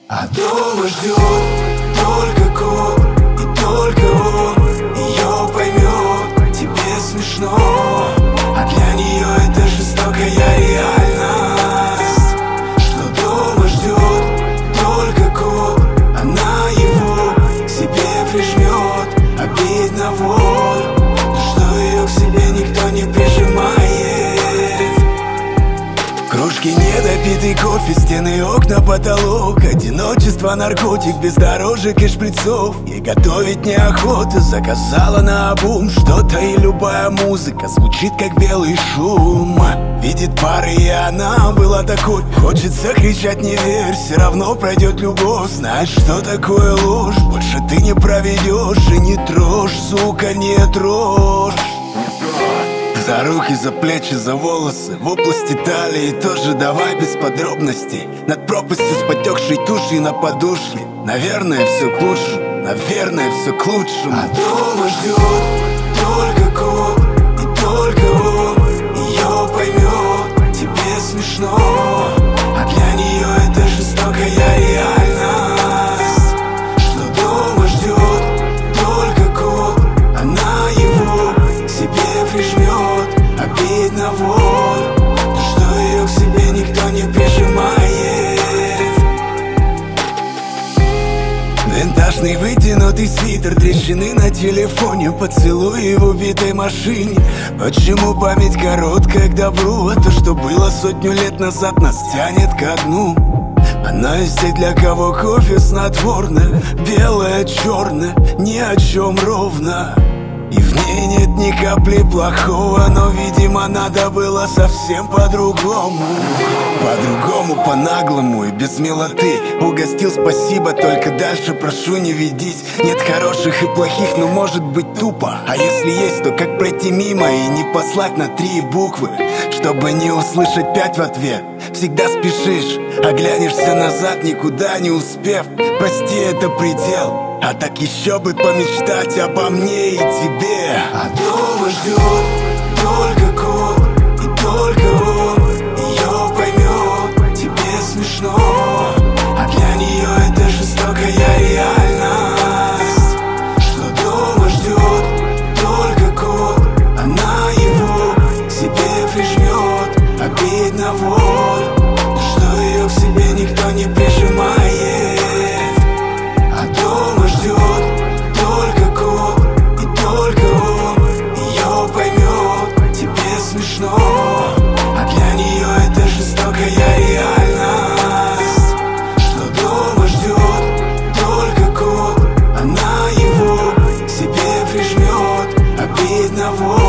А дома ждет только кот, и только он ее поймет. Тебе смешно, а для нее это жестокая реальность. Что дома ждет только кот, она его к себе прижмет. Обидно вот, что ее к себе никто не прижимает. Кружки, недопитый кофе, стены, окна, потолок. Одиночество, наркотик, бездорожек и шприцов. Ей готовить неохота, заказала наобум что-то, и любая музыка звучит как белый шум. Видит пары, и она была такой. Хочется кричать не верь, все равно пройдет любовь. Знаешь, что такое ложь, больше ты не проведешь. И не трожь, сука, не трожь. За руки, за плечи, за волосы, в области талии тоже давай без подробностей. Над пропастью с потекшей тушей на подушке. Наверное, все к лучшему, наверное, все к лучшему. А дома ждет только кот, и только он ее поймет. Тебе смешно, а для нее это жестокая реальность. Что дома ждет только кот, она его к себе прижмет. Обидно вот, что ее к себе никто не прижимает. Винтажный вытянутый свитер, трещины на телефоне, поцелуи в убитой машине. Почему память короткая к добру? А то, что было сотню лет назад, нас тянет ко дну. Она из тех, для кого кофе снотворное, белое, черное, ни о чем ровно. И в ней нет ни капли плохого, но, видимо, надо было совсем по-другому. По-другому, по-наглому и без милоты. Угостил, спасибо, только дальше прошу не ведись. Нет хороших и плохих, но может быть тупо. А если есть, то как пройти мимо и не послать на 3 буквы, чтобы не услышать 5 в ответ? Всегда спешишь, оглянешься назад, никуда не успев. Прости, это предел. А так еще бы помечтать обо мне и тебе. А дома ждет только кот, и только он ее поймет. Тебе смешно, а для нее это жестокая реальность. Что дома ждет только кот, она его к себе прижмет. Обидно вот, что ее к себе никто не прижимает. А дома ждет только кот, и только он ее поймет. Тебе смешно, а для нее это жестокая реальность. Что дома ждет только кот, она его к себе прижмет. Обидно вот.